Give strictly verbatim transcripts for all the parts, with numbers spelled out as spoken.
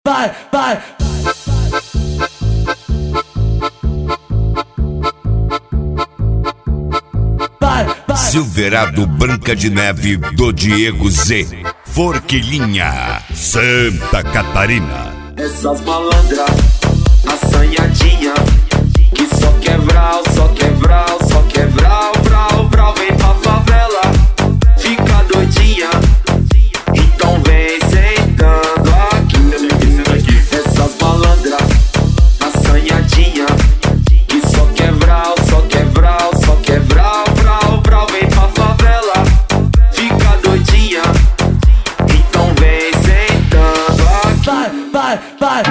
vai, vai. Vai, vai. Silverado Branca de Neve do Diego Z. Forquilinha, Santa Catarina. Essas malandras, assanhadinha, que só quer vral, só quer vral, só quer vral, vral, vral. Vem pra favela, fica doidinha, então vem sentando aqui. Essas malandras, assanhadinha, que só quer vral, só quer vral, só quer vral, vral, vral. Vem pra favela, fica doidinha, então vem sentando aqui. Vai, vai, vai.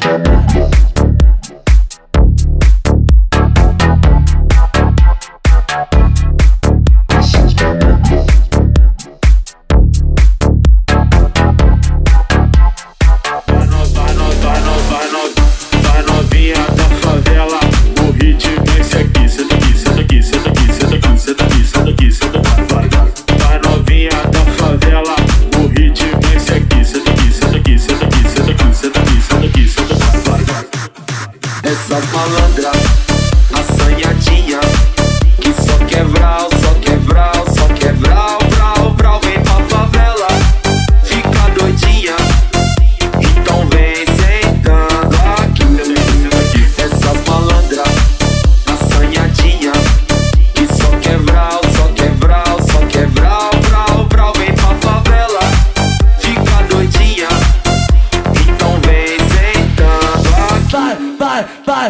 Essas malandras, assanhadinha, que só quer vral, só quer vral, só quer vral, vral, vral. Vem pra favela, fica doidinha, então vem sentando aqui. Essas malandras, assanhadinha, que só quer vral, só quer vral, só quer vral, vral, vral. Vem pra favela, fica doidinha, então vem sentando aqui. Vai, vai, vai.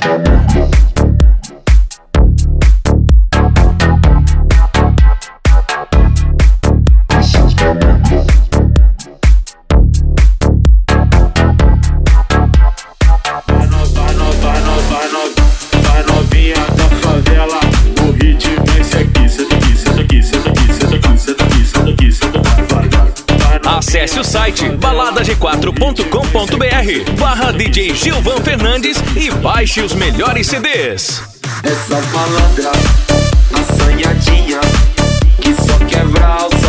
Vai novinha da favela, o ritmo é esse aqui. Senta aqui, senta aqui, senta aqui, senta aqui, senta aqui, senta aqui, senta aqui. Vai, vai, vai. Acesse o site balada g quatro ponto com ponto b r barra D J Gilvan Fernandes e baixe os melhores C Ds. Essas malandras, assanhadinha, que só quer vral, só